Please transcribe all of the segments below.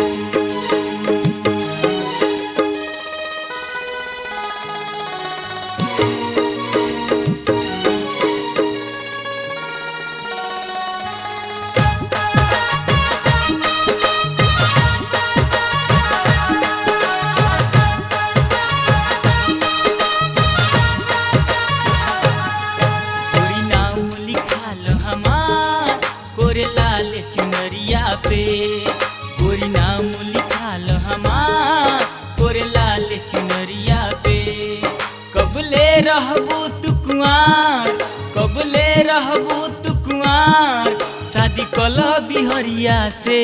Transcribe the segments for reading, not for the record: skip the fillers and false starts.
गोरी नाम लिखाल हमार तोरे लाल चुनरिया पे। कबले रहबू तू कुंवार, कबले रहबू तू कुंवार, शादी कला बिहरिया से।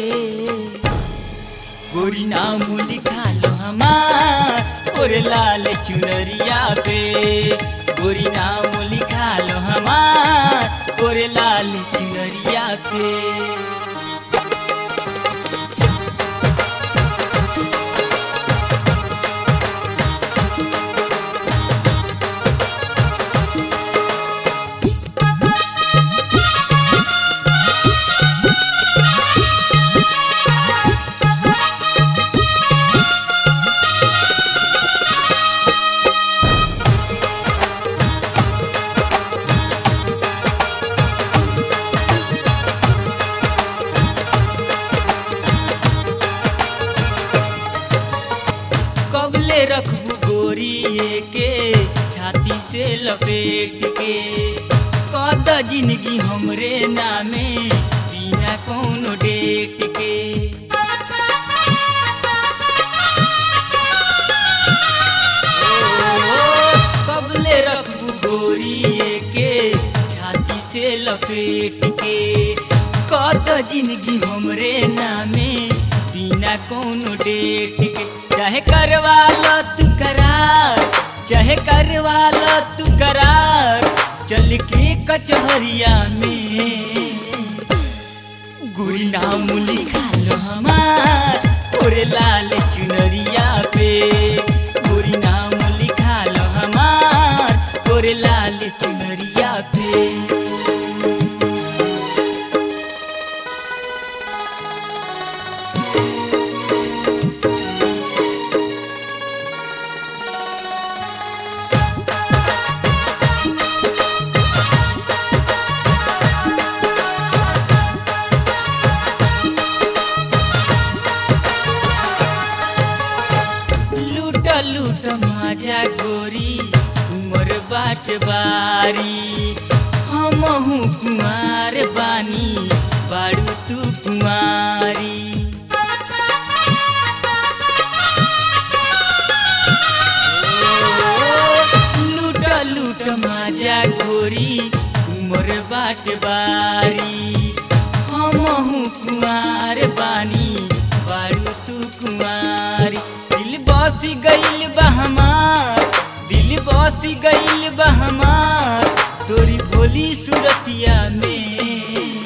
गोरी नाम लिखाल हमार तोरे लाल चुनरिया पे। गोरी नाम लिखाल हमार तोरे लाल चुनरिया पे। रखबू गोरी के छाती से लपेट के, कद जिंदगी हमरे नामे बिना कौनो डेट के। कबले रखबू गोरी के छाती से लपेट के, कद जिंदगी हमरे नामे बिना कौनो डेट के। चाहे करवाला तू करार, चाहे करवाला तू करार, चल के कचहरिया में। गोरी नाम लिखाल हमार तोरे लाल चुनरिया पे। गोरी नाम लिखाल हमार तोरे लाल चुनरिया पे। लूट माजा गोरी उमर बाट बारी, हमहू कुमार बानी बारू तू कुमारी। लूट लूट माजा गोरी उमर बाट बारी, हमहू कुमार बानी बारू तू कुमारी। दिल बसी गइल बा हमार, दिल बसी गइल बा हमार तोरी भोली सूरतिया में।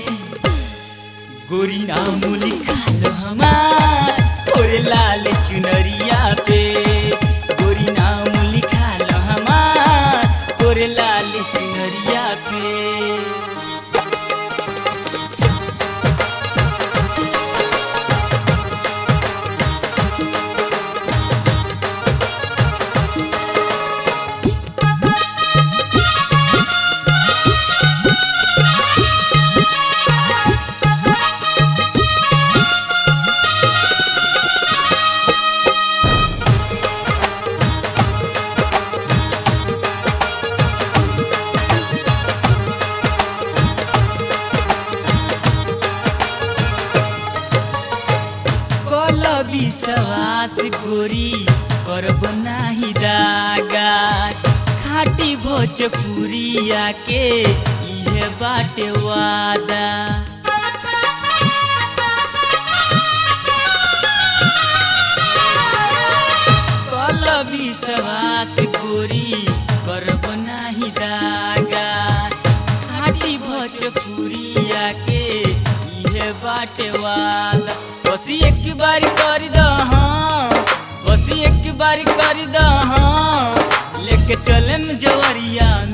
गोरी नाम लिखाल हमार तोरे लाल चुनरिया पे। गोरी नाम लिखाल हमार तोरे लाल चुनरिया पे। विश्वास गोरी करब नाही दागा, खाटी भोजपुरिया के इहे बाटे वादा। कल विश्वास गोरी करब नाही दागा, खाटी भोजपुरिया के इहे बाटे वादा। बस एक बार कर दहा, बस एक बार कर दहा, लेके चलम जवरिया में।